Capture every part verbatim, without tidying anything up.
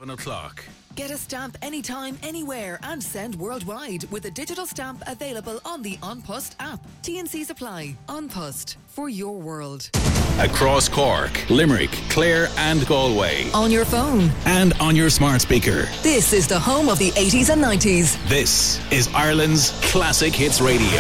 eleven o'clock. Get a stamp anytime, anywhere and send worldwide with a digital stamp available on the An Post app. T and C's apply. An Post, for your world. Across Cork, Limerick, Clare and Galway. On your phone. And on your smart speaker. This is the home of the eighties and nineties. This is Ireland's Classic Hits Radio.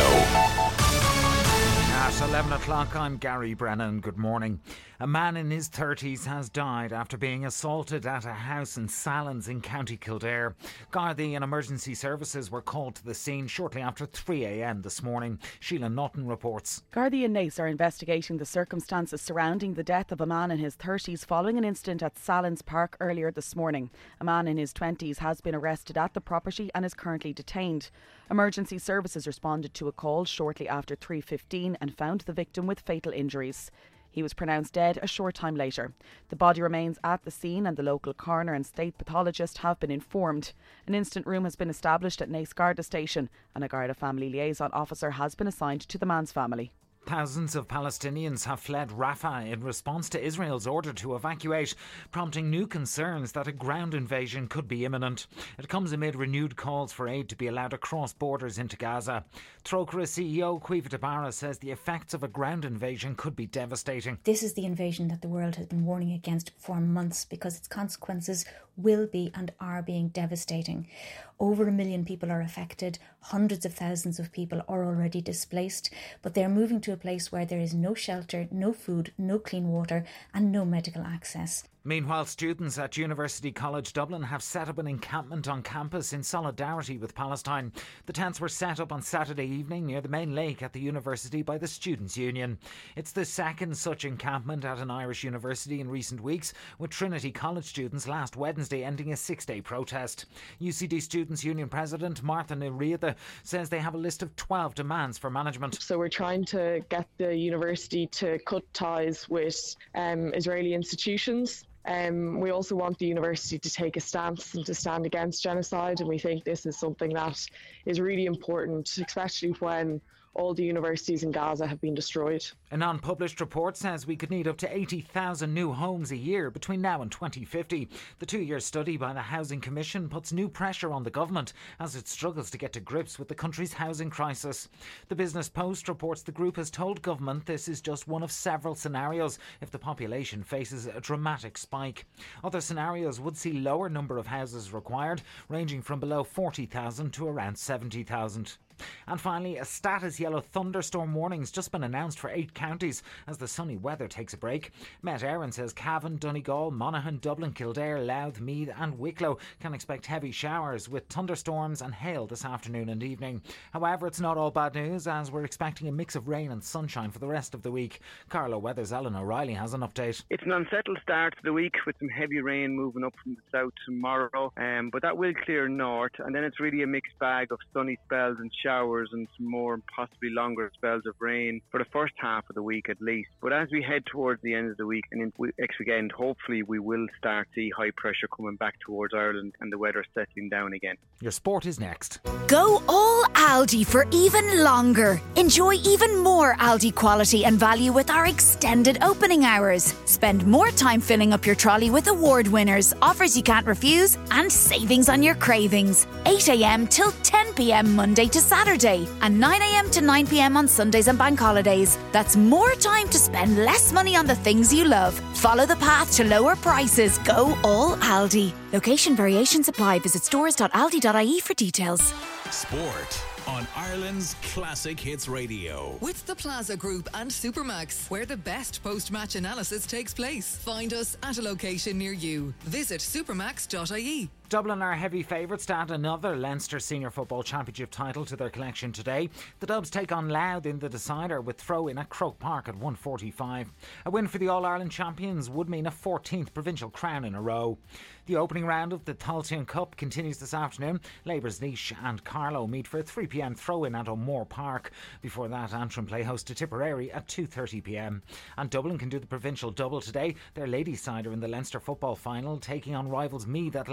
At eleven o'clock, I'm Gary Brennan. Good morning. A man in his thirties has died after being assaulted at a house in Sallins in County Kildare. Gardaí and emergency services were called to the scene shortly after three a.m. this morning. Sheila Naughton reports. Gardaí and Naas are investigating the circumstances surrounding the death of a man in his thirties following an incident at Sallins Park earlier this morning. A man in his twenties has been arrested at the property and is currently detained. Emergency services responded to a call shortly after three fifteen and found the victim with fatal injuries. He was pronounced dead a short time later. The body remains at the scene and the local coroner and state pathologist have been informed. An instant room has been established at Naas Garda Station and a Garda family liaison officer has been assigned to the man's family. Thousands of Palestinians have fled Rafah in response to Israel's order to evacuate, prompting new concerns that a ground invasion could be imminent. It comes amid renewed calls for aid to be allowed across borders into Gaza. Trócaire C E O Caoimhe de Barra says the effects of a ground invasion could be devastating. This is the invasion that the world has been warning against for months because its consequences will be and are being devastating. Over a million people are affected, hundreds of thousands of people are already displaced, but they're moving to a place where there is no shelter, no food, no clean water and no medical access. Meanwhile, students at University College Dublin have set up an encampment on campus in solidarity with Palestine. The tents were set up on Saturday evening near the main lake at the university by the Students' Union. It's the second such encampment at an Irish university in recent weeks, with Trinity College students last Wednesday ending a six-day protest. U C D Students' Union President Martha Niriada says they have a list of twelve demands for management. So we're trying to get the university to cut ties with um, Israeli institutions. Um, we also want the university to take a stance and to stand against genocide, and we think this is something that is really important, especially when all the universities in Gaza have been destroyed. An unpublished report says we could need up to eighty thousand new homes a year between now and twenty fifty. The two-year study by the Housing Commission puts new pressure on the government as it struggles to get to grips with the country's housing crisis. The Business Post reports the group has told government this is just one of several scenarios if the population faces a dramatic spike. Other scenarios would see lower number of houses required, ranging from below forty thousand to around seventy thousand. And finally, a status yellow thunderstorm warning's just been announced for eight counties as the sunny weather takes a break. Met Éireann says Cavan, Donegal, Monaghan, Dublin, Kildare, Louth, Meath and Wicklow can expect heavy showers with thunderstorms and hail this afternoon and evening. However, it's not all bad news as we're expecting a mix of rain and sunshine for the rest of the week. Carlo Weather's Ellen O'Reilly has an update. It's an unsettled start to the week with some heavy rain moving up from the south tomorrow, um, but that will clear north, and then it's really a mixed bag of sunny spells and showers and some more possibly longer spells of rain for the first half of the week at least. But as we head towards the end of the week and into next weekend, hopefully we will start to see high pressure coming back towards Ireland and the weather settling down again. Your sport is next. Go all Aldi for even longer. Enjoy even more Aldi quality and value with our extended opening hours. Spend more time filling up your trolley with award winners, offers you can't refuse and savings on your cravings. eight a.m. till ten p.m. Monday to Saturday and nine a.m. to nine p.m. on Sundays and bank holidays. That's more time to spend less money on the things you love. Follow the path to lower prices. Go all Aldi. Location variations apply. Visit stores dot aldi dot I E for details. Sport on Ireland's Classic Hits Radio. With the Plaza Group and Supermax, where the best post-match analysis takes place. Find us at a location near you. Visit supermax dot I E. Dublin are heavy favourites to add another Leinster Senior Football Championship title to their collection today. The Dubs take on Louth in the decider with throw-in at Croke Park at one forty-five. A win for the All-Ireland champions would mean a fourteenth provincial crown in a row. The opening round of the Tailteann Cup continues this afternoon. Labour's Laois and Carlow meet for a three p.m. throw-in at O'Moore Park. Before that, Antrim play host to Tipperary at two thirty p.m. And Dublin can do the provincial double today. Their ladies' side are in the Leinster football final, taking on rivals Meath at eleven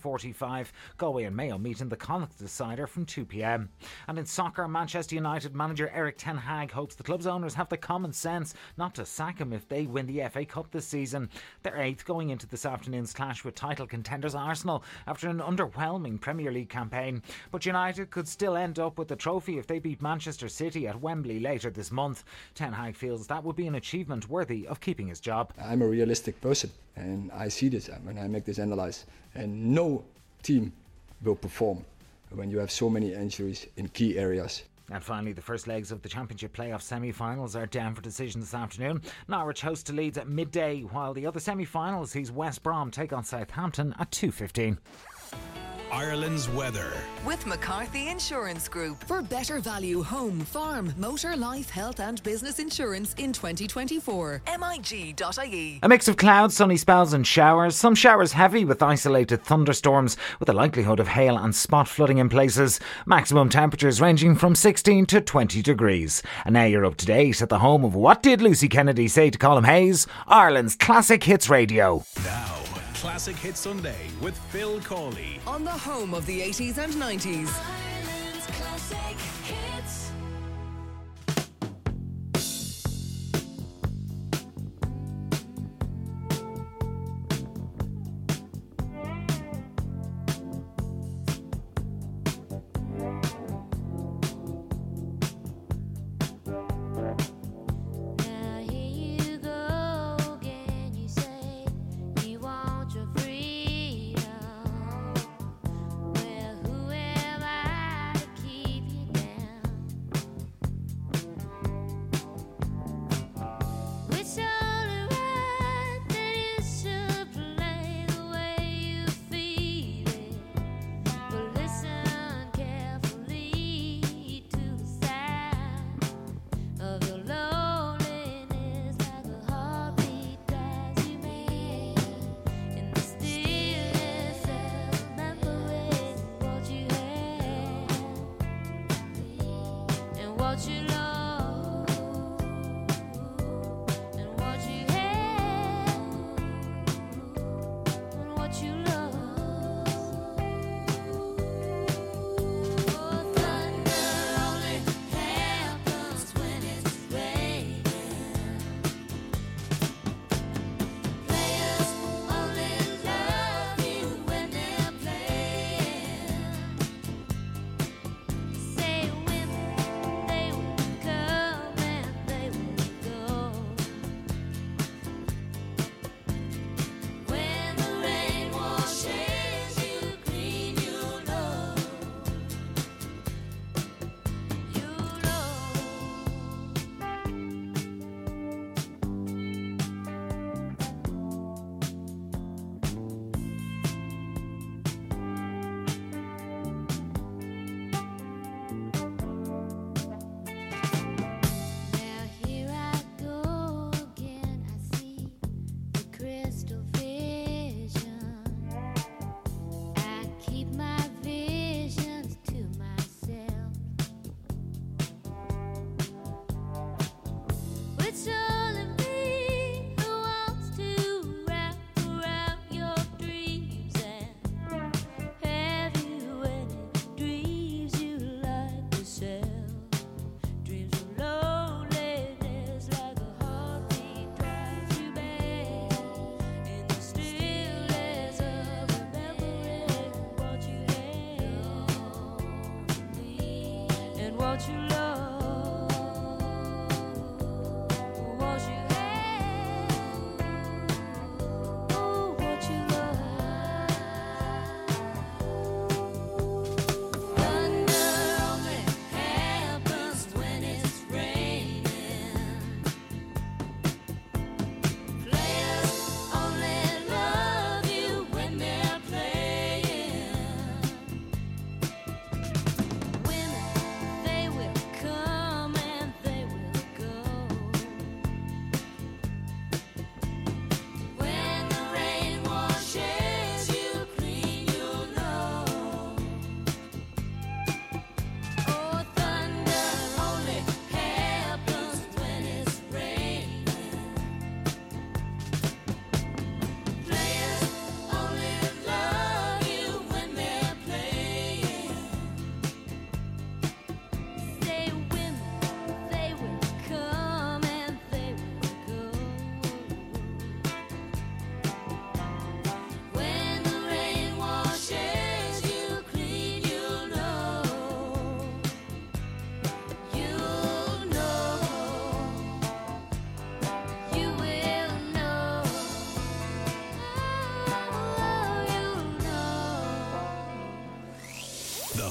forty-five. Galway and Mayo meet in the Connacht Decider from two p.m. And in soccer, Manchester United manager Erik ten Hag hopes the club's owners have the common sense not to sack him if they win the F A Cup this season. They're eighth going into this afternoon's clash with title contenders Arsenal after an underwhelming Premier League campaign. But United could still end up with the trophy if they beat Manchester City at Wembley later this month. Ten Hag feels that would be an achievement worthy of keeping his job. I'm a realistic person and I see this when I make this analysis. And no team will perform when you have so many injuries in key areas. And finally, the first legs of the Championship playoff semi-finals are down for decision this afternoon. Norwich host to Leeds at midday, while the other semi-finals sees West Brom take on Southampton at two fifteen. Ireland's weather. With McCarthy Insurance Group. For better value home, farm, motor, life, health and business insurance in twenty twenty-four. M I G dot I E. A mix of clouds, sunny spells and showers. Some showers heavy with isolated thunderstorms with a likelihood of hail and spot flooding in places. Maximum temperatures ranging from sixteen to twenty degrees. And now you're up to date at the home of What Did Lucy Kennedy Say to Colm Hayes? Ireland's Classic Hits Radio. Now, Classic Hit Sunday with Phil Cawley. On the home of the eighties and nineties. Ireland's Classic Hits.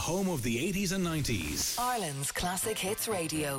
home of the eighties and nineties. Ireland's Classic Hits Radio.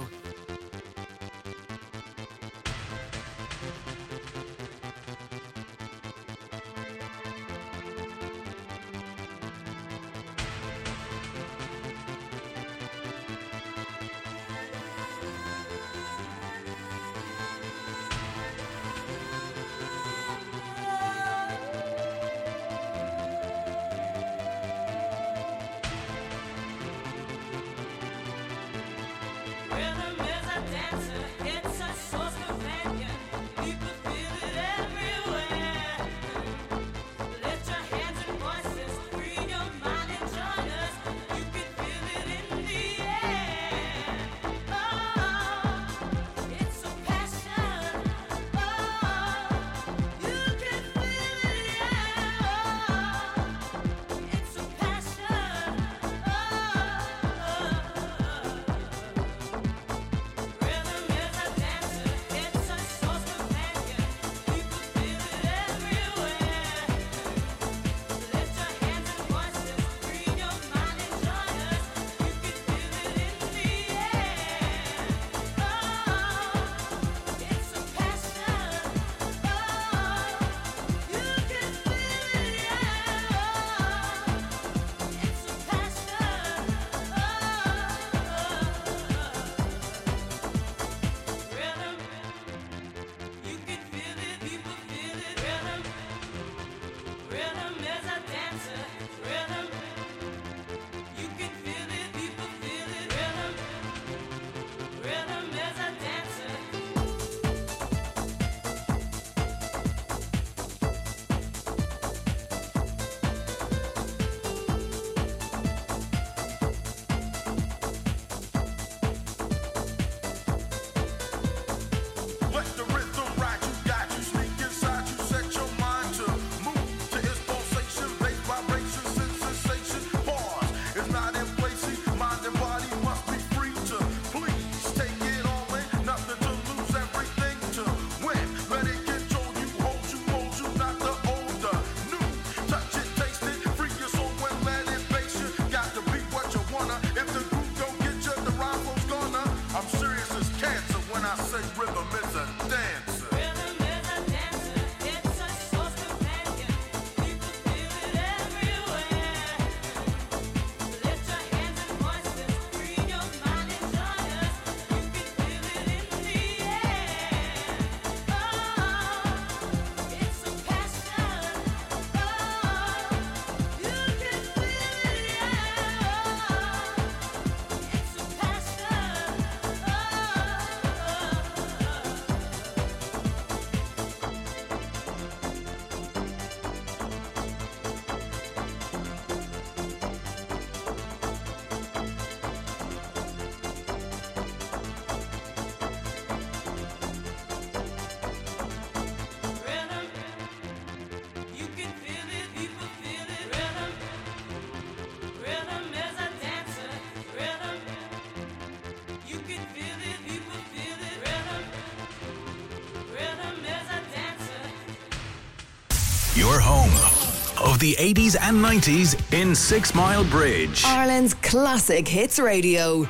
Your home of the eighties and nineties in Six Mile Bridge. Ireland's Classic Hits Radio.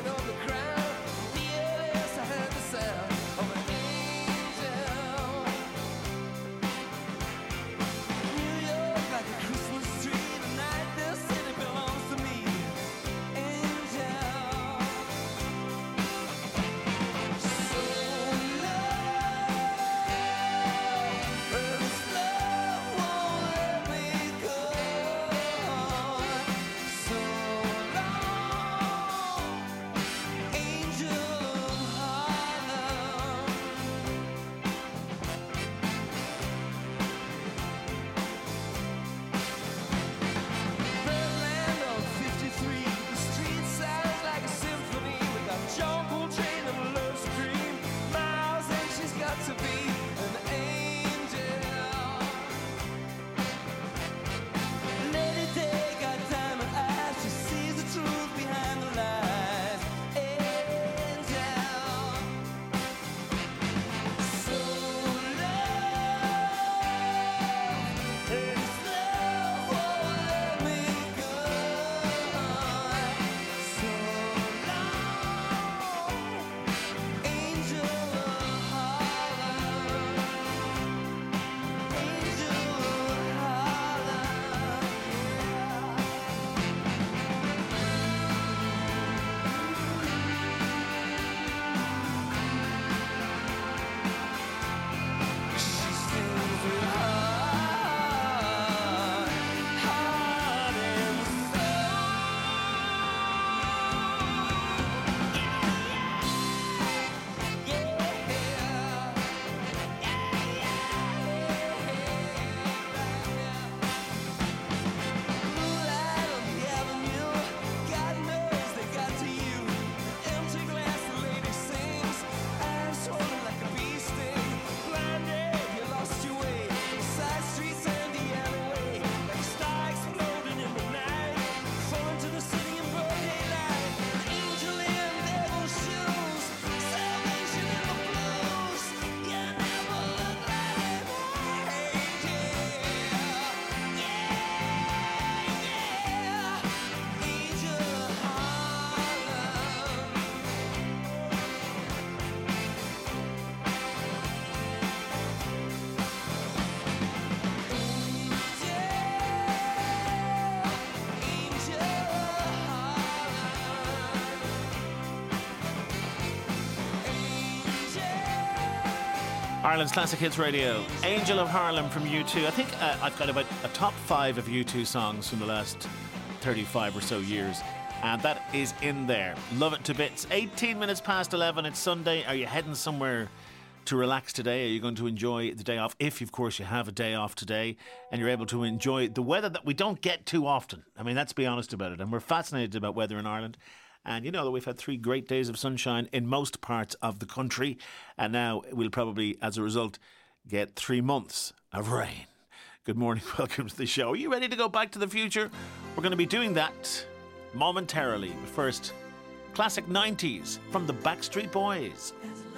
Angel Ireland's Classic Hits Radio. Angel of Harlem from U two. I think uh, I've got about a top five of U two songs from the last thirty-five or so years. And that is in there. Love it to bits. eighteen minutes past eleven. It's Sunday. Are you heading somewhere to relax today? Are you going to enjoy the day off? If, of course, you have a day off today and you're able to enjoy the weather that we don't get too often. I mean, let's be honest about it. And we're fascinated about weather in Ireland. And you know that we've had three great days of sunshine in most parts of the country. And now we'll probably, as a result, get three months of rain. Good morning. Welcome to the show. Are you ready to go back to the future? We're going to be doing that momentarily. But first, classic nineties from the Backstreet Boys.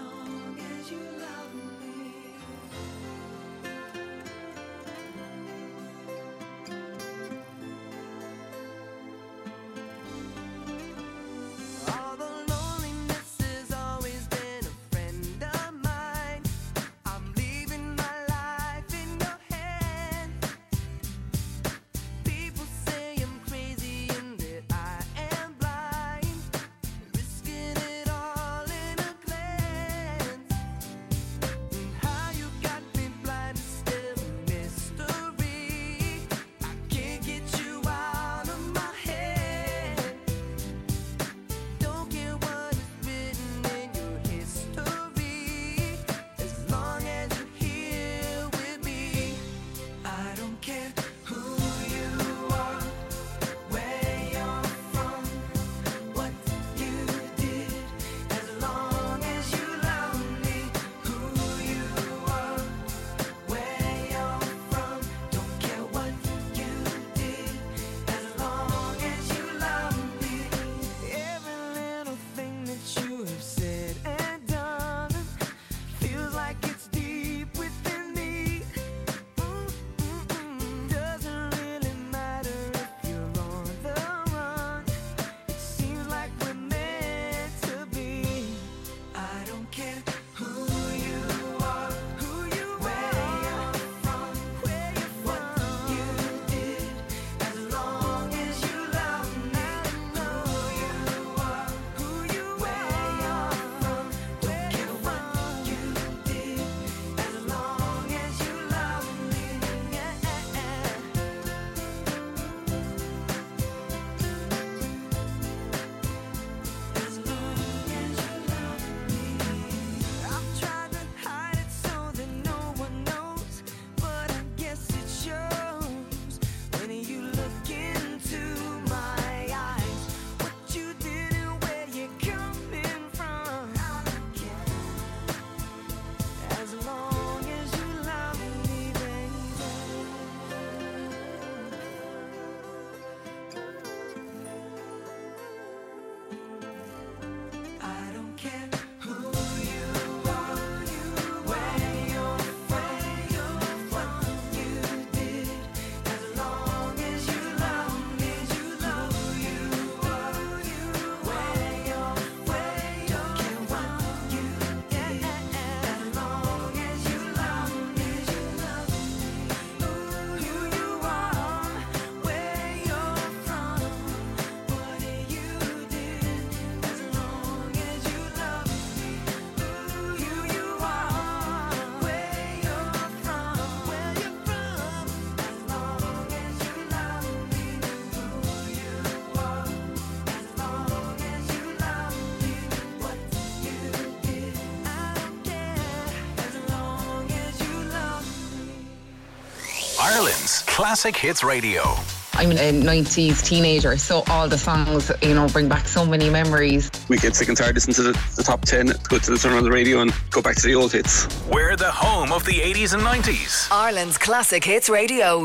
Ireland's Classic Hits Radio. I'm a nineties teenager, so all the songs, you know, bring back so many memories. We get sick and tired listening to the, the top ten, go to the turn on the radio and go back to the old hits. We're the home of the eighties and nineties. Ireland's Classic Hits Radio.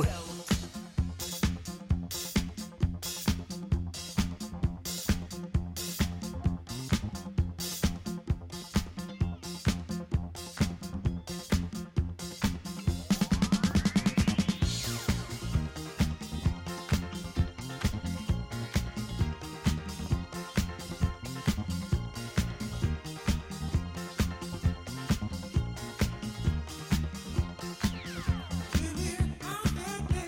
Baby, I'm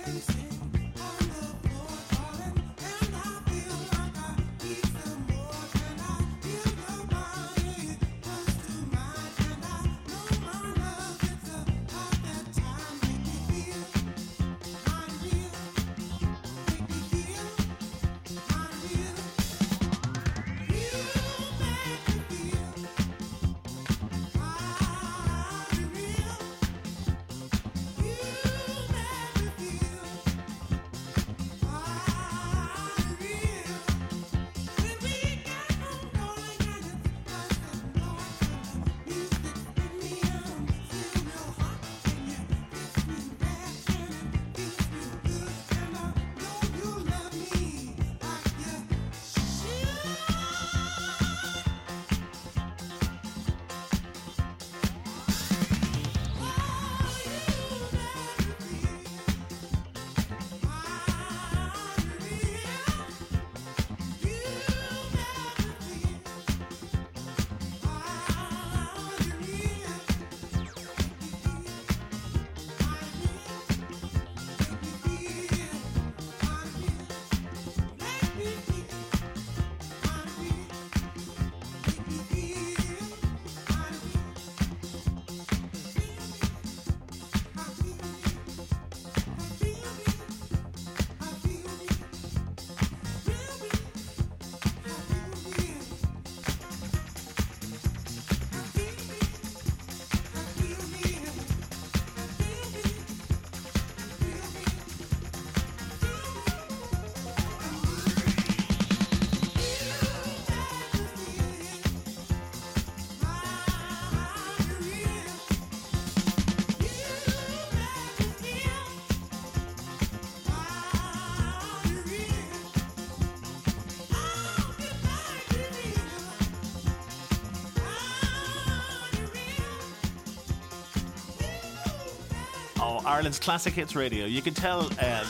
now, Ireland's Classic Hits Radio. You can tell uh,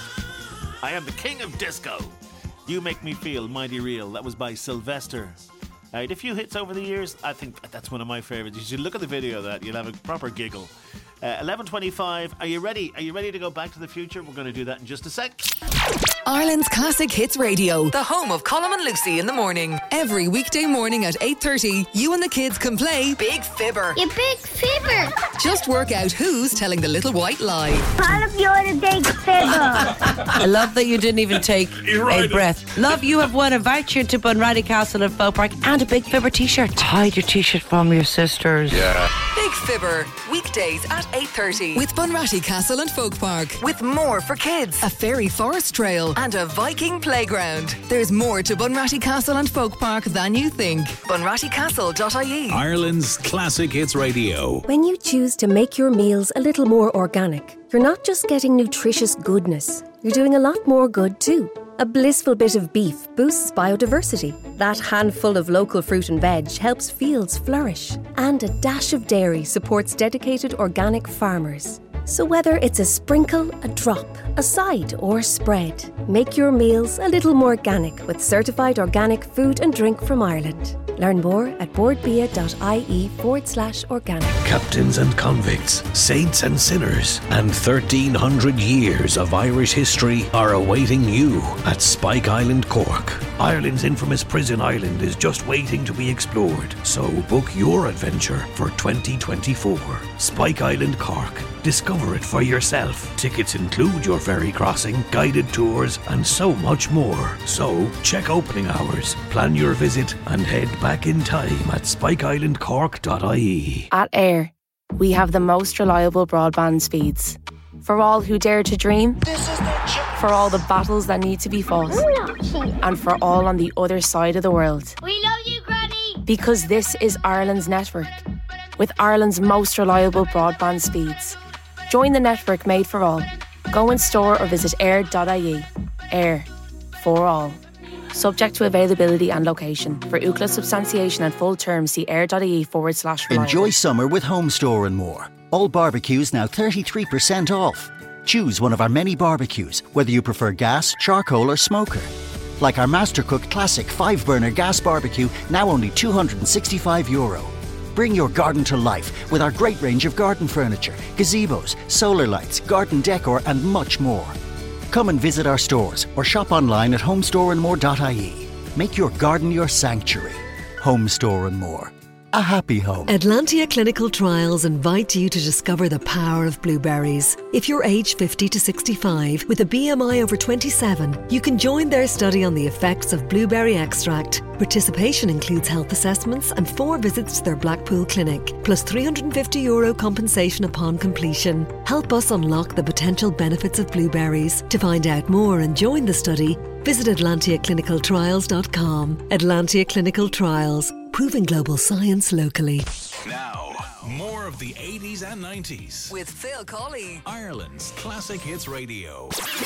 I am the king of disco. You Make Me Feel Mighty Real. That was by Sylvester. Uh, a few hits over the years. I think that's one of my favourites. You should look at the video of that. You'll have a proper giggle. Uh, eleven twenty-five. Are you ready? Are you ready to go back to the future? We're going to do that in just a sec. Ireland's Classic Hits Radio, the home of Colm and Lucy in the morning. Every weekday morning at eight thirty, you and the kids can play Big Fibber. You big fibber. Just work out who's telling the little white lie. Colm, you're the big fibber. I love that you didn't even take a breath. Love, you have won a voucher to Bunratty Castle and Folk Park and a Big Fibber t-shirt. Hide your t-shirt from your sisters. Yeah. Big Fibber, weekdays at eight thirty with Bunratty Castle and Folk Park. With more for kids, a fairy forest trail and a Viking playground. There's more to Bunratty Castle and Folk Park than you think. bunratty castle dot I E. Ireland's Classic Hits Radio. When you choose to make your meals a little more organic, you're not just getting nutritious goodness, you're doing a lot more good too. A blissful bit of beef boosts biodiversity. That handful of local fruit and veg helps fields flourish. And a dash of dairy supports dedicated organic farmers. So whether it's a sprinkle, a drop, a side or spread, make your meals a little more organic with certified organic food and drink from Ireland. Learn more at boardbia.ie forward slash organic. Captains and convicts, saints and sinners, and thirteen hundred years of Irish history are awaiting you at Spike Island, Cork. Ireland's infamous prison island is just waiting to be explored, so book your adventure for twenty twenty-four. Spike Island, Cork. Discover it for yourself. Tickets include your ferry crossing, guided tours, and so much more. So, check opening hours, plan your visit, and head back in time at spike island cork dot I E. At Air, we have the most reliable broadband speeds. For all who dare to dream, for all the battles that need to be fought, and for all on the other side of the world. We love you, Granny. Because this is Ireland's network, with Ireland's most reliable broadband speeds. Join the network made for all. Go in store or visit air dot I E. Air. For all. Subject to availability and location. For U C L A substantiation and full terms, see air.ie forward slash reliable. Enjoy summer with Home Store and more. All barbecues now thirty-three percent off. Choose one of our many barbecues, whether you prefer gas, charcoal or smoker. Like our Mastercook Classic five burner gas barbecue, now only two hundred sixty-five euro. Bring your garden to life with our great range of garden furniture, gazebos, solar lights, garden decor and much more. Come and visit our stores or shop online at home store and more dot I E. Make your garden your sanctuary. Home Store and More. A happy home. Atlantia Clinical Trials invite you to discover the power of blueberries. If you're aged fifty to sixty-five with a B M I over twenty-seven, you can join their study on the effects of blueberry extract. Participation includes health assessments and four visits to their Blackpool clinic, plus three hundred fifty euro compensation upon completion. Help us unlock the potential benefits of blueberries. To find out more and join the study, visit atlantia clinical trials dot com. Atlantia Clinical Trials. Proving global science locally. Now, more of the eighties and nineties. With Phil Colley. Ireland's Classic Hits Radio.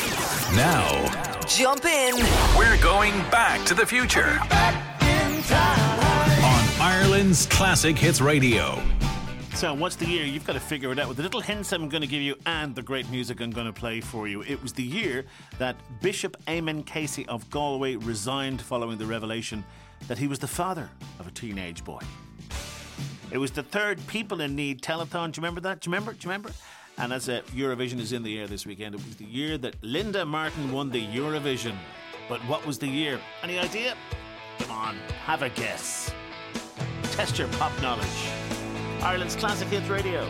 Now, jump in. We're going back to the future. On Ireland's Classic Hits Radio. So, what's the year? You've got to figure it out with the little hints I'm going to give you and the great music I'm going to play for you. It was the year that Bishop Eamon Casey of Galway resigned following the revelation that he was the father of a teenage boy. It was the third People in Need telethon. Do you remember that? Do you remember? Do you remember? And as uh, Eurovision is in the air this weekend, it was the year that Linda Martin won the Eurovision. But what was the year? Any idea? Come on, have a guess. Test your pop knowledge. Ireland's Classic Hits Radio.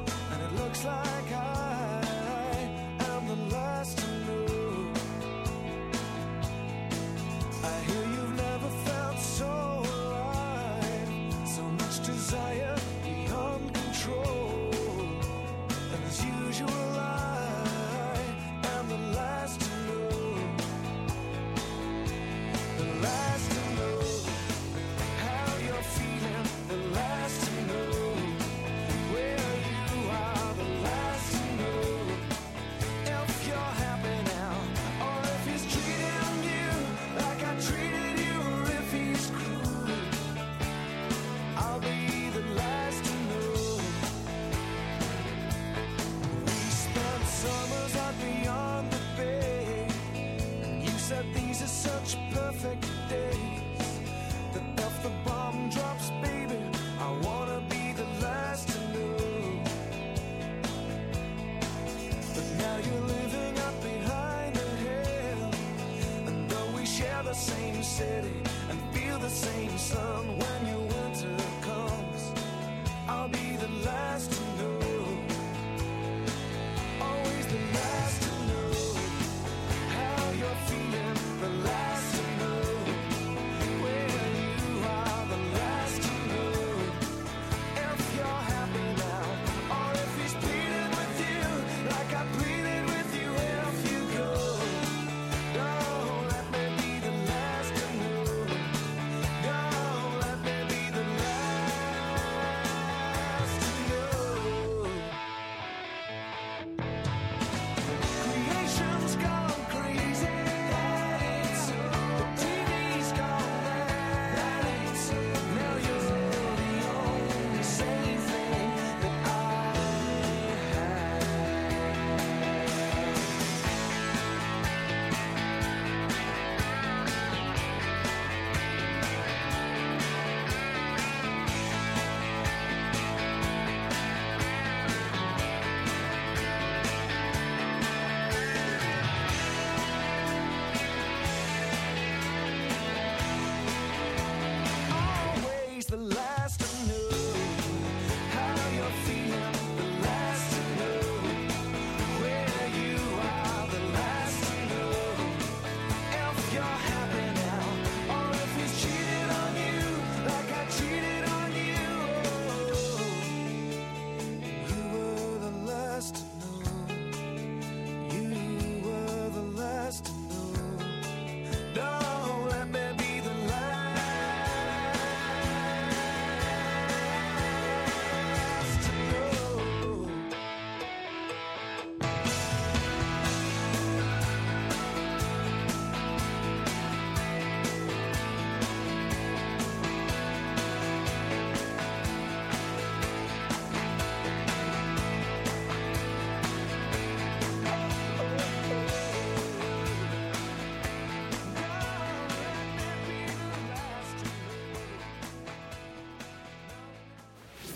Like I am the last to know.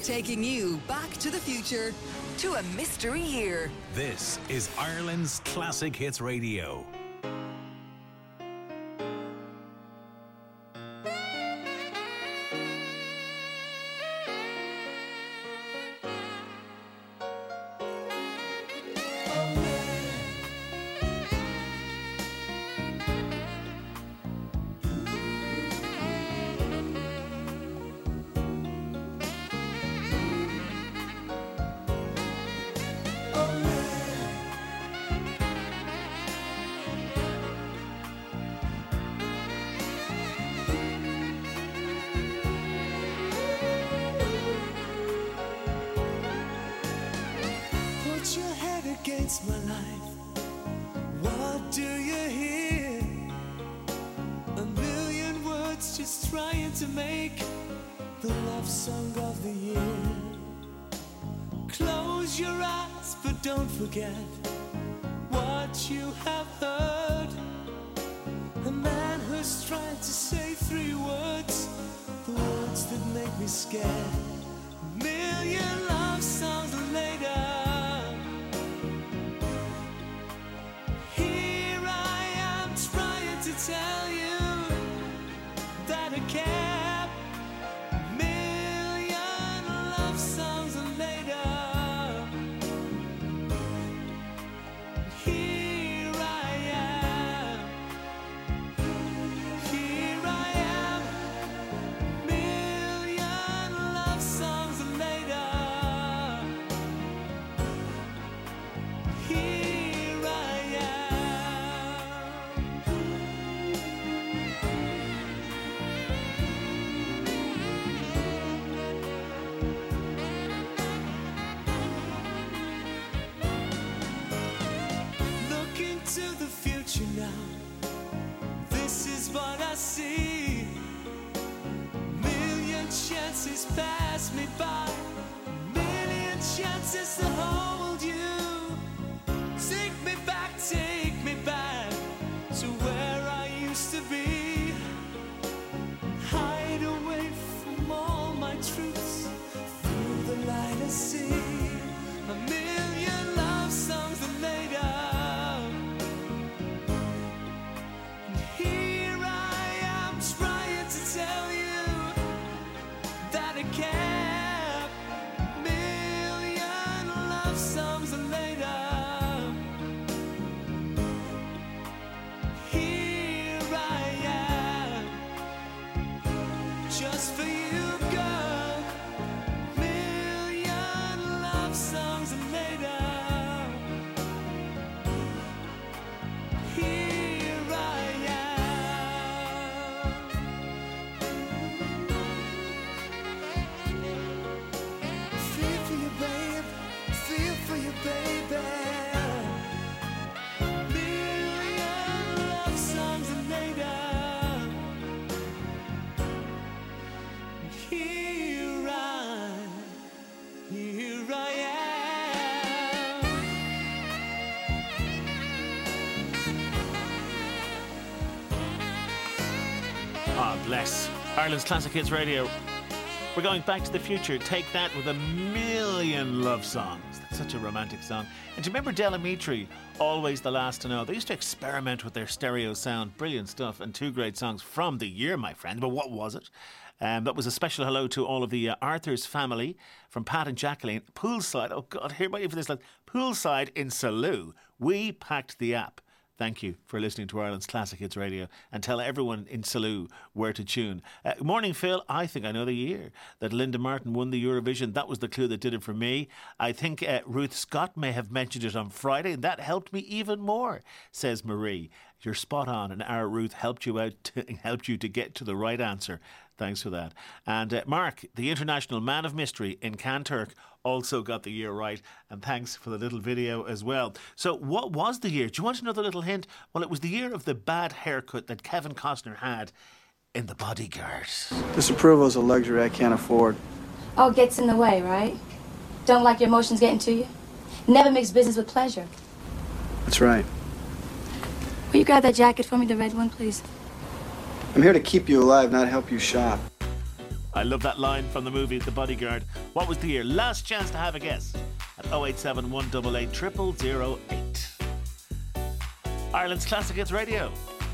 Taking you back to the future to a mystery year. This is Ireland's Classic Hits Radio. My life, what do you hear? A million words just trying to make the love song of the year. Close your eyes, but don't forget what you have heard. A man who's trying to say three words, the words that make me scared. A million love songs later, tell you that I care. A million love songs later, here I am, here I am. A million love songs later, here I am. To the future now, this is what I see. Million chances pass me by, million chances to hold you. Take me back, take me back to where I used to be. Hide away from all my truths, through the light I see. A million love songs later, tell you that I care. Million love songs later, here I am, just for you, girl. Million love songs later, here I am. For you, baby. Million love songs later, here I, here I am. Ah, bless. Ireland's Classic Hits Radio. We're going back to the future. Take that with a million love songs. That's such a romantic song. And do you remember Del Amitri, Always the Last to Know? They used to experiment with their stereo sound. Brilliant stuff. And two great songs from the year, my friend. But what was it? Um, that was a special hello to all of the uh, Arthur's family from Pat and Jacqueline. Poolside. Oh, God, here, wait for this. Like, poolside in Salou. We packed the app. Thank you for listening to Ireland's Classic Hits Radio, and tell everyone in Salou where to tune. Uh, morning, Phil. I think I know the year that Linda Martin won the Eurovision. That was the clue that did it for me. I think uh, Ruth Scott may have mentioned it on Friday, and that helped me even more, says Marie. You're spot on, and our Ruth helped you out, to, helped you to get to the right answer. Thanks for that. And uh, Mark, the international man of mystery in Kanturk, also got the year right. And thanks for the little video as well. So what was the year? Do you want another little hint? Well, it was the year of the bad haircut that Kevin Costner had in The Bodyguard. Disapproval is a luxury I can't afford. All gets in the way, right? Don't like your emotions getting to you? Never mix business with pleasure. That's right. Will you grab that jacket for me, the red one, please? I'm here to keep you alive, not help you shop. I love that line from the movie The Bodyguard. What was the year? Last chance to have a guess at oh eight seven, one eight eight, zero zero zero eight. Ireland's Classic Hits Radio.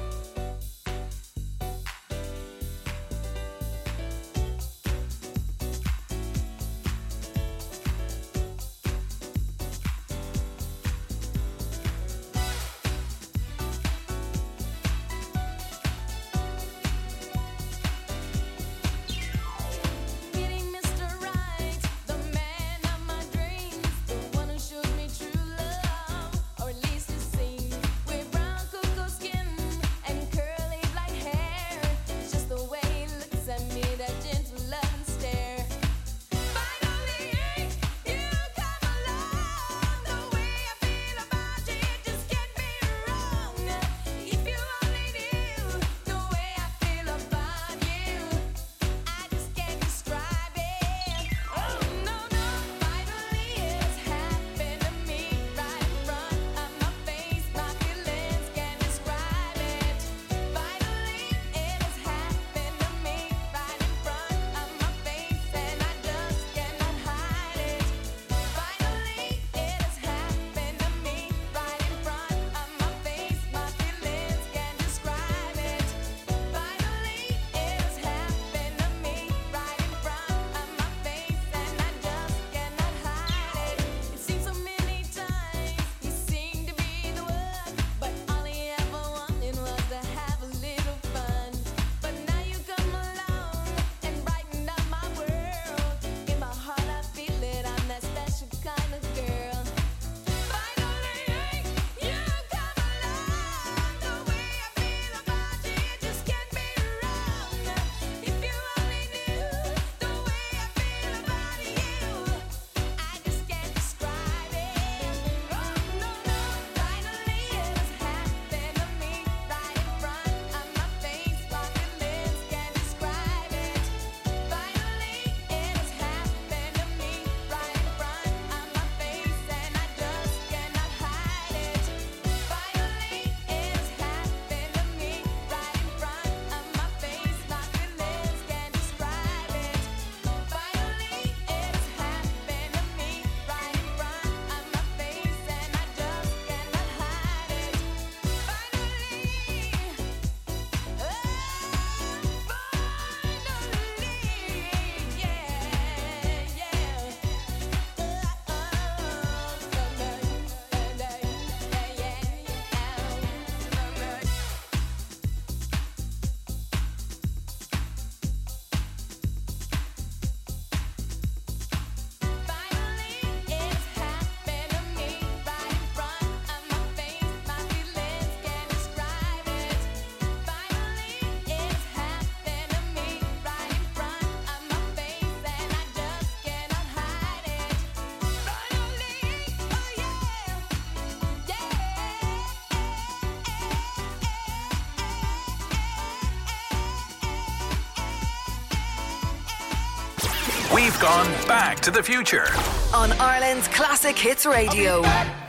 We've gone back to the future on Ireland's Classic Hits Radio.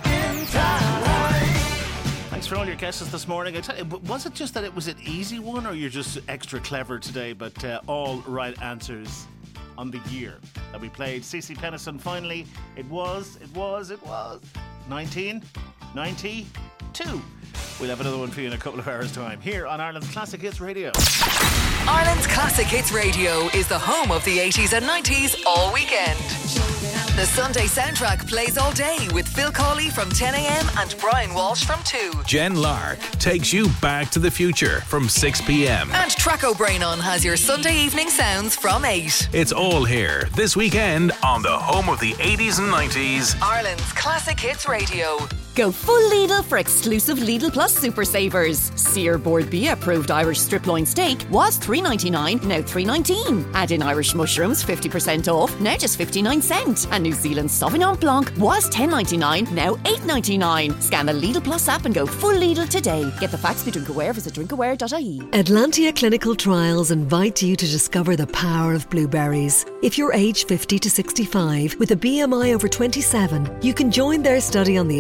Thanks for all your guesses this morning. I tell you, was it just that it was an easy one, or you're just extra clever today? But uh, all right answers on the year that we played. Cece Pennison, finally, it was, it was, it was nineteen ninety-two. We'll have another one for you in a couple of hours' time here on Ireland's Classic Hits Radio. Ireland's Classic Hits Radio is the home of the eighties and nineties all weekend. The Sunday soundtrack plays all day with Phil Cawley from ten a.m. and Brian Walsh from two. Jen Lark takes you back to the future from six p.m. And Traco Brainon has your Sunday evening sounds from eight. It's all here this weekend on the home of the eighties and nineties. Ireland's Classic Hits Radio. Go full Lidl for exclusive Lidl Plus Super Savers. Sear Board B approved Irish strip loin steak was three ninety-nine, now three nineteen. Add in Irish mushrooms, fifty percent off, now just fifty-nine cent. And New Zealand Sauvignon Blanc was ten ninety-nine, now eight ninety-nine. Scan the Lidl Plus app and go full Lidl today. Get the facts, be drinkaware, visit drinkaware dot I E. Atlantia Clinical Trials invite you to discover the power of blueberries. If you're age fifty to sixty-five with a B M I over twenty-seven, you can join their study on the effects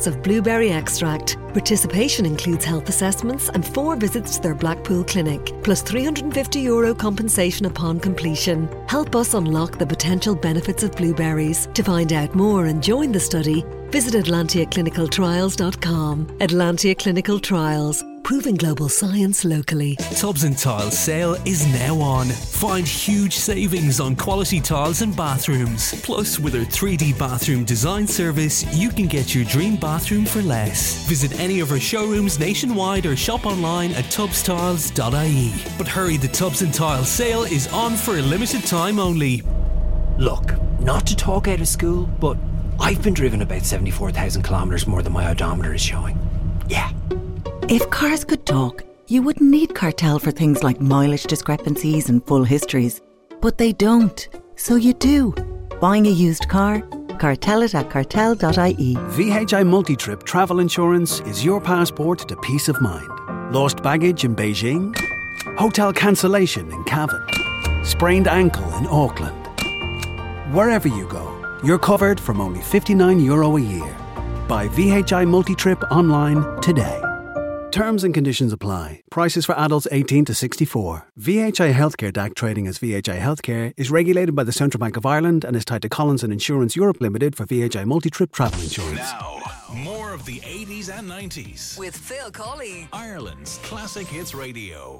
effects of blueberry extract. Participation includes health assessments and four visits to their Blackpool clinic, plus three hundred fifty euro compensation upon completion. Help us unlock the potential benefits of blueberries. To find out more and join the study, visit atlantia clinical trials dot com. Atlantia Clinical Trials, proving global science locally. Tubs and Tiles sale is now on. Find huge savings on quality tiles and bathrooms. Plus, with our three D bathroom design service, you can get your dream bathroom for less. Visit any of our showrooms nationwide or shop online at tubs tiles dot I E. But hurry, the Tubs and Tiles sale is on for a limited time only. Look, not to talk out of school, but I've been driven about seventy-four thousand kilometres more than my odometer is showing. Yeah. If cars could talk, you wouldn't need Cartel for things like mileage discrepancies and full histories. But they don't, so you do. Buying a used car? Cartel it at cartel dot I E. V H I Multi-Trip Travel Insurance is your passport to peace of mind. Lost baggage in Beijing? Hotel cancellation in Cavan? Sprained ankle in Auckland? Wherever you go, you're covered from only fifty-nine euro a year. Buy V H I Multi-Trip online today. Terms and conditions apply. Prices for adults eighteen to sixty-four. V H I Healthcare D A C trading as V H I Healthcare is regulated by the Central Bank of Ireland and is tied to Collins and Insurance Europe Limited for V H I Multi-Trip Travel Insurance. Now, more of the eighties and nineties. With Phil Colley. Ireland's Classic Hits Radio.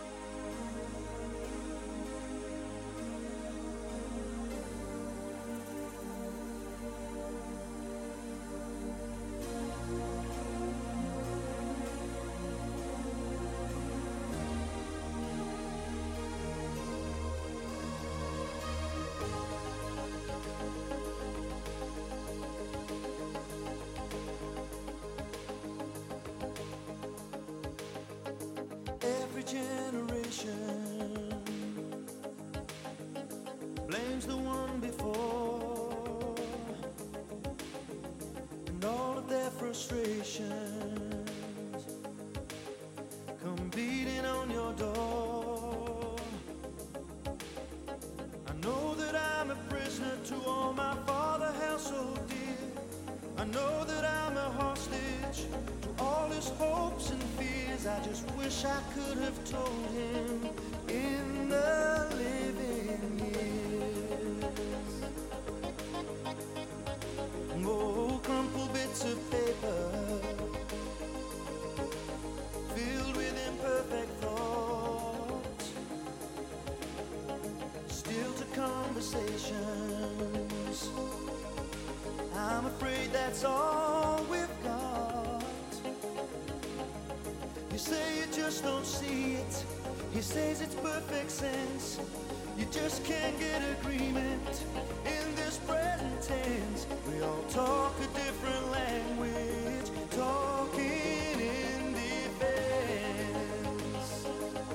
Every generation blames the one before, and all of their frustrations come beating on your door. I know that I'm a prisoner to all my father held so dear. I know that I'm a hostage to all his hopes and fears. I just wish I could have told him in the living years. Oh, crumpled bits of paper filled with imperfect thoughts, still to conversations. I'm afraid that's all we've got. You say you just don't see it. He says it's perfect sense. You just can't get agreement in this present tense. We all talk a different language, talking in defense.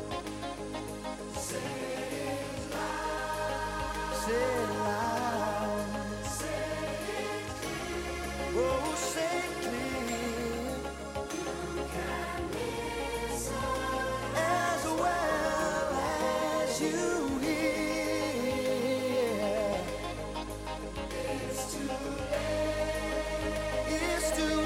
Say it loud. Say it loud. Say it clear. Oh, say it clear. You can listen as well as you hear. It's too late. It's too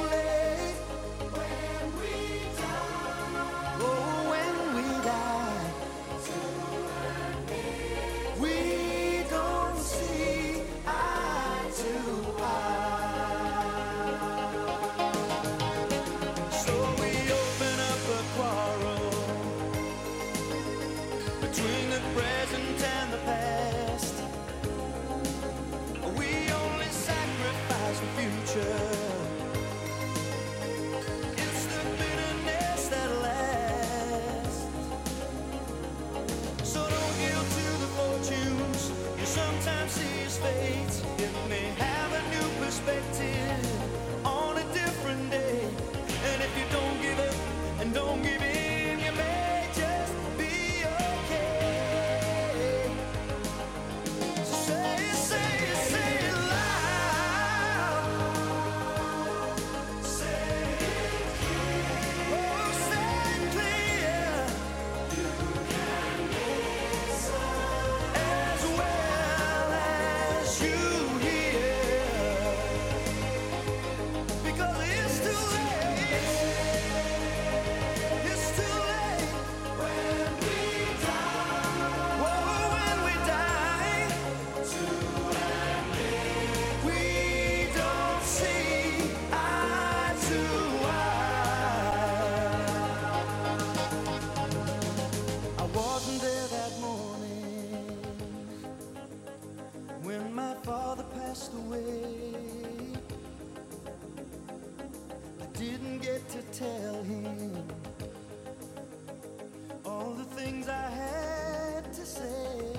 didn't get to tell him all the things I had to say.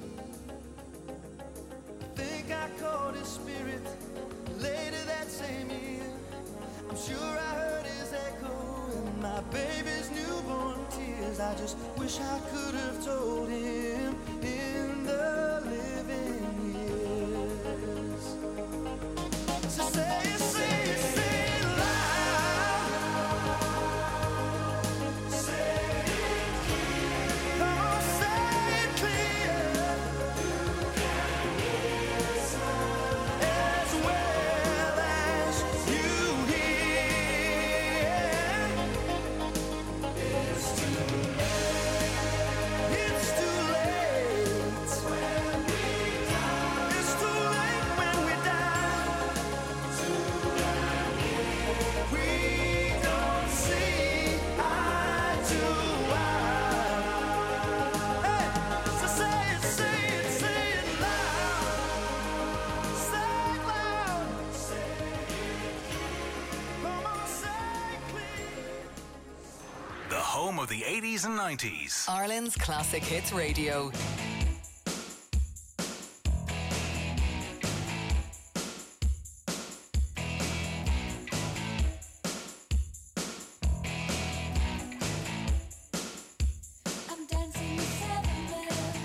I think I caught his spirit later that same year. I'm sure I heard his echo in my baby's newborn tears. I just wish I could have told him in the living years. So say it, say it, say it loud. Say it clear. Come on, say it clear. You can hear as well as you hear. It's too late. It's too late when we die. It's too late when we die. We don't see eye to eye. Hey, so say it, say it, say it loud. Say it loud. Say it clear. Come on, say it clear. The home of the eighties and nineties. Ireland's Classic Hits Radio. I'm dancing with seven bells.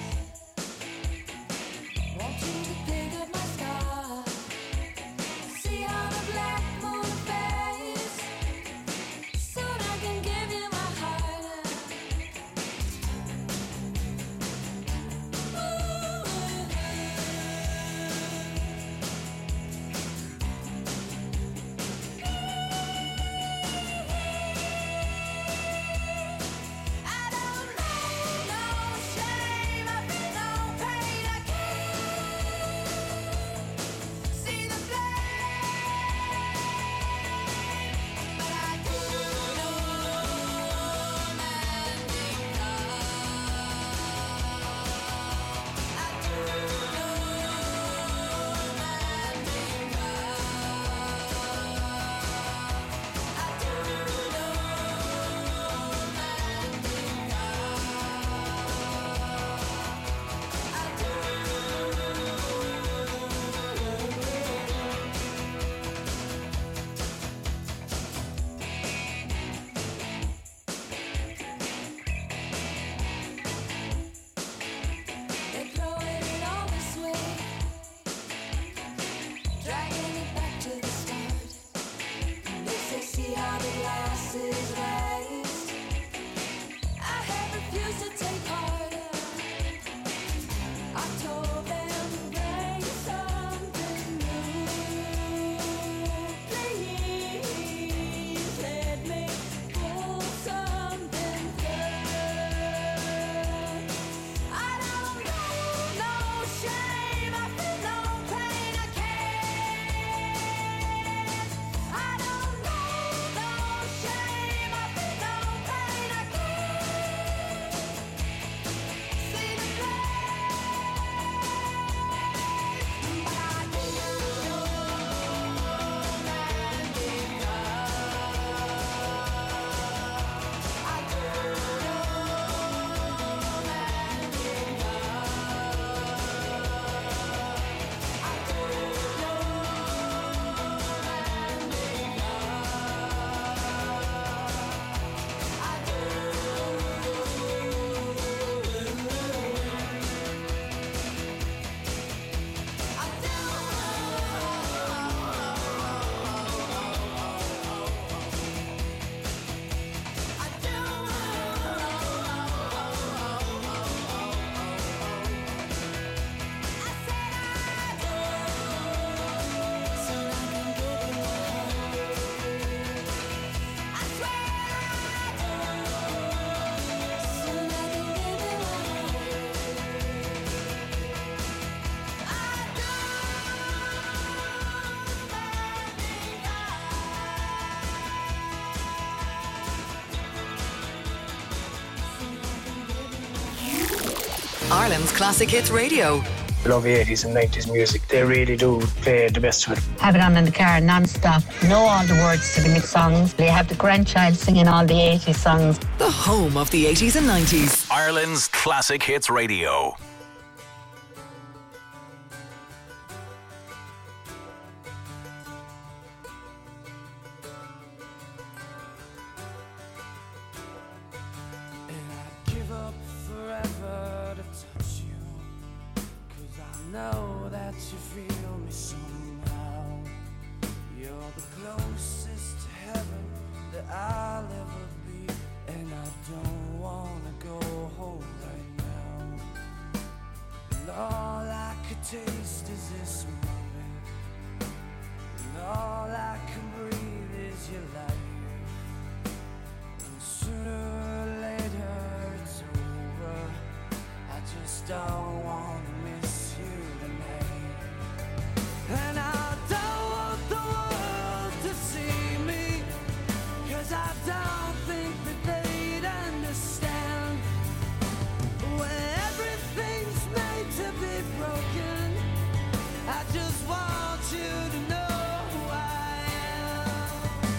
Want you to pick up my scar. See how the black moon fades. Soon I can give you my heart. I don't know no shame. I feel no pain. I can't see the flame, but I do know romantic love. I do know romantic love. I do know romantic They're throwing it all this way, dragging it back to the start. They say, see how the glass is raised. I have refused to take part. I told them to bring something new. Please let me pull something through. I don't know no shame. I feel no pain. I can't. I don't know no shame. I feel no pain. I can't see the flame, but I do know romantic love. I do know romantic Ireland's Classic Hits Radio. love eighties and nineties music. They really do play the best of it. Have it on in the car non-stop. Know all the words to the mix songs. They have the grandchild singing all the eighties songs. The home of the eighties and nineties. Ireland's Classic Hits Radio. Give up forever to touch you, 'cause I know that you feel me somehow. You're the closest to heaven that I'll ever be, and I don't wanna go home right now. And all I could taste is this moment, and all I can breathe is your life. And sooner or later it's over. I just don't wanna miss you tonight. And I don't want the world to see me, 'cause I don't think that they'd understand. When everything's made to be broken, I just want you to know who I am.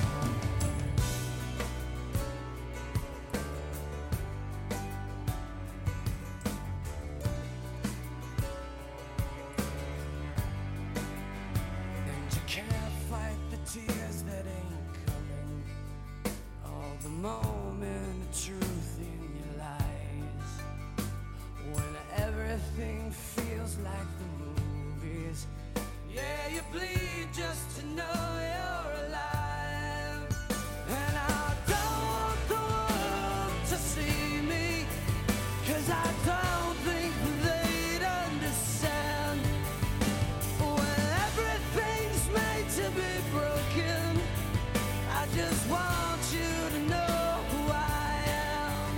And you can't fight the tears that ain't coming, all the moment of truth in your lies. When everything feels like the movies, yeah, you bleed just to know you're alive. And I don't want the world to see me, 'cause I don't think they'd understand. When everything's made to be broken, I just want you to know who I am.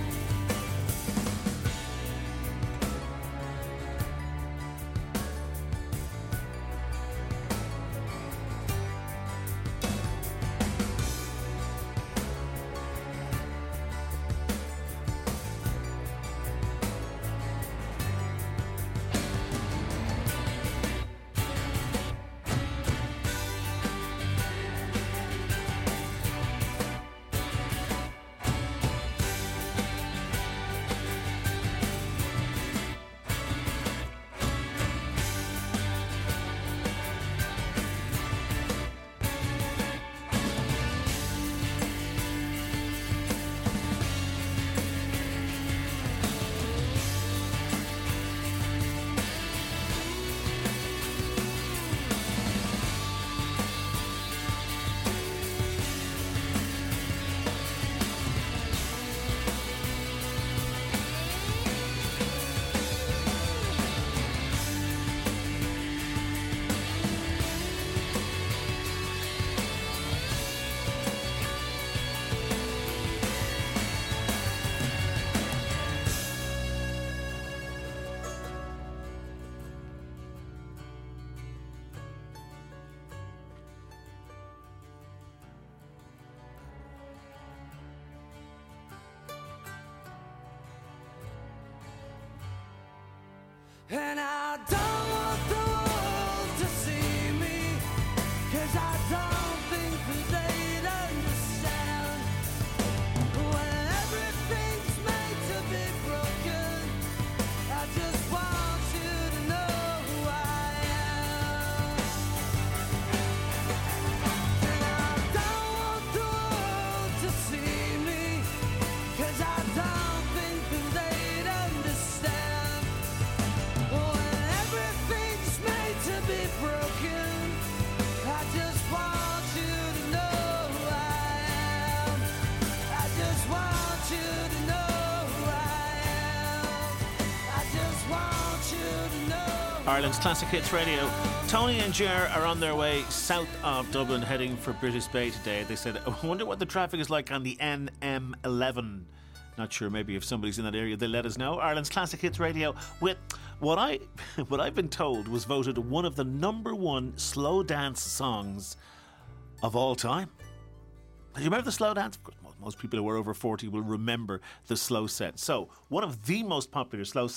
And I don't want the world to see me, 'cause I don't think that they'd understand. When everything's made to be broken, I just want you to know who I am. And I don't want the world to see me, 'cause I don't think that they'd understand. When everything's made to be broken, I just want you to know who I am. I just want you to know who I am. I just want you to know. Ireland's Classic Hits Radio. Tony and Ger are on their way south of Dublin, heading for British Bay today. They said, I wonder what the traffic is like on the N M eleven. Not sure, maybe if somebody's in that area, they'll let us know. Ireland's Classic Hits Radio with what, I, what I've been told was voted one of the number one slow dance songs of all time. Do you remember the slow dance? Of course, most people who are over forty will remember the slow set. So, one of the most popular slow sets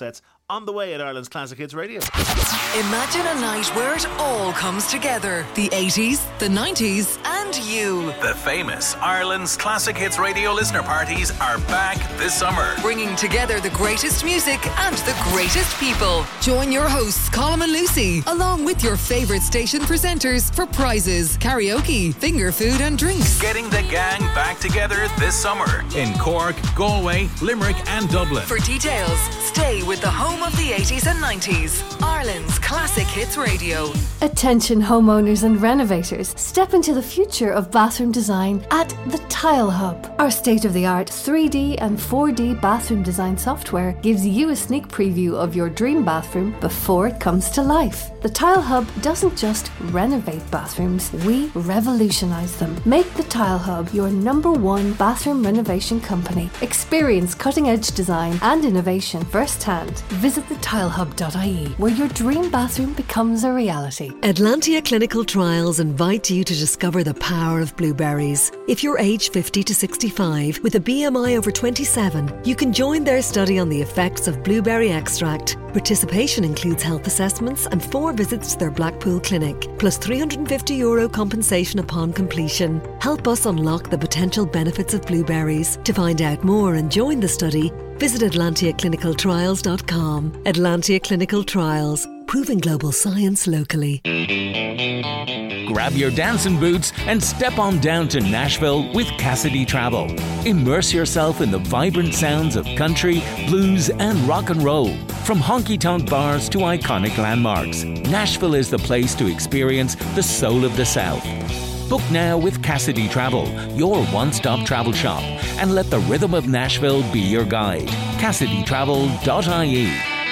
on the way at Ireland's Classic Hits Radio. Imagine a night where it all comes together. The eighties, the nineties, and you. The famous Ireland's Classic Hits Radio listener parties are back this summer. Bringing together the greatest music and the greatest people. Join your hosts, Colm and Lucy, along with your favourite station presenters for prizes, karaoke, finger food and drinks. Getting the gang back together this summer in Cork, Galway, Limerick and Dublin. For details, stay with the home of the eighties and nineties, Ireland's Classic Hits Radio. Attention homeowners and renovators, step into the future of bathroom design at the Tile Hub. Our state-of-the-art three D and four D bathroom design software gives you a sneak preview of your dream bathroom before it comes to life. The Tile Hub doesn't just renovate bathrooms, we revolutionise them. Make the Tile Hub your number one bathroom renovation company. Experience cutting-edge design and innovation firsthand. Visit the tile hub dot I E, where your dream bathroom becomes a reality. Atlantia Clinical Trials invite you to discover the power of blueberries. If you're aged fifty to sixty-five with a B M I over twenty-seven, you can join their study on the effects of blueberry extract. Participation includes health assessments and four visits to their Blackpool clinic, plus three hundred fifty euro compensation upon completion. Help us unlock the potential benefits of blueberries. To find out more and join the study, visit atlantia clinical trials dot com. Atlantia Clinical Trials, proving global science locally. Grab your dancing boots and step on down to Nashville with Cassidy Travel. Immerse yourself in the vibrant sounds of country, blues and rock and roll. From honky-tonk bars to iconic landmarks, Nashville is the place to experience the soul of the South. Book now with Cassidy Travel, your one-stop travel shop, and let the rhythm of Nashville be your guide. cassidy travel dot I E.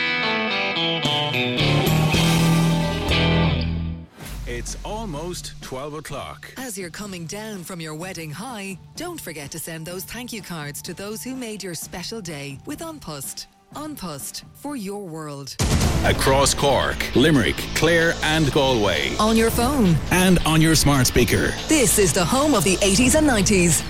It's almost twelve o'clock. As you're coming down from your wedding high, don't forget to send those thank you cards to those who made your special day with Unpust. Unpust, for your world. Across Cork, Limerick, Clare and Galway. On your phone. And on your smart speaker. This is the home of the eighties and nineties.